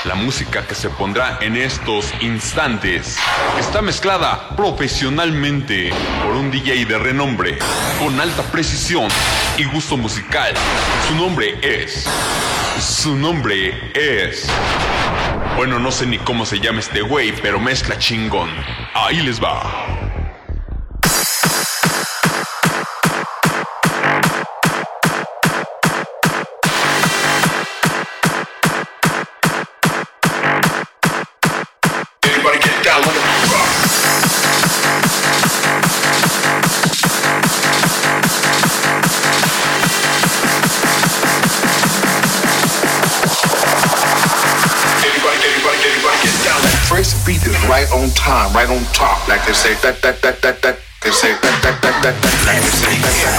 La música que se pondrá en estos instantes está mezclada profesionalmente por un DJ de renombre, con alta precisión y gusto musical. Su nombre es... Bueno, no sé ni cómo se llama este güey, pero mezcla chingón. Ahí les va. First beat is right on time, right on top, like they say that. They say that, like they say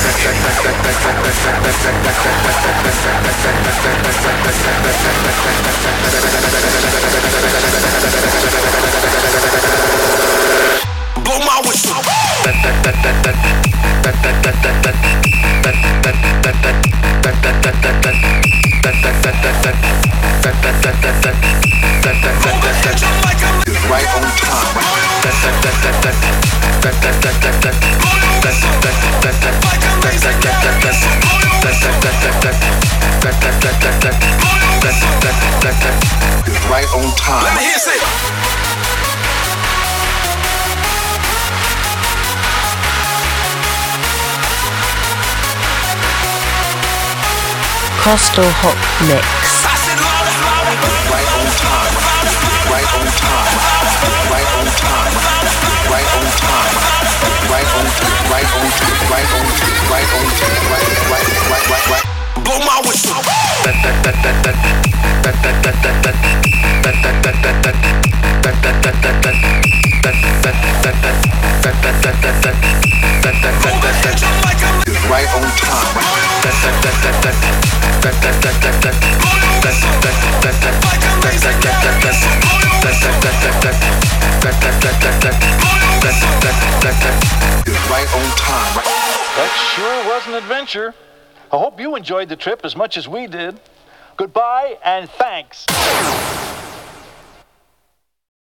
blow my whistle. Right on time. Right on time. Let me hear say. Coastal Hop Mix. Right on time. Right on time. Right on time. Right on time. Right on time. Right on time. Right on time. Right on time. Right. Blow my whistle. Right on time. Right on time. That sure was an adventure. I hope you enjoyed the trip as much as we did. Goodbye and thanks.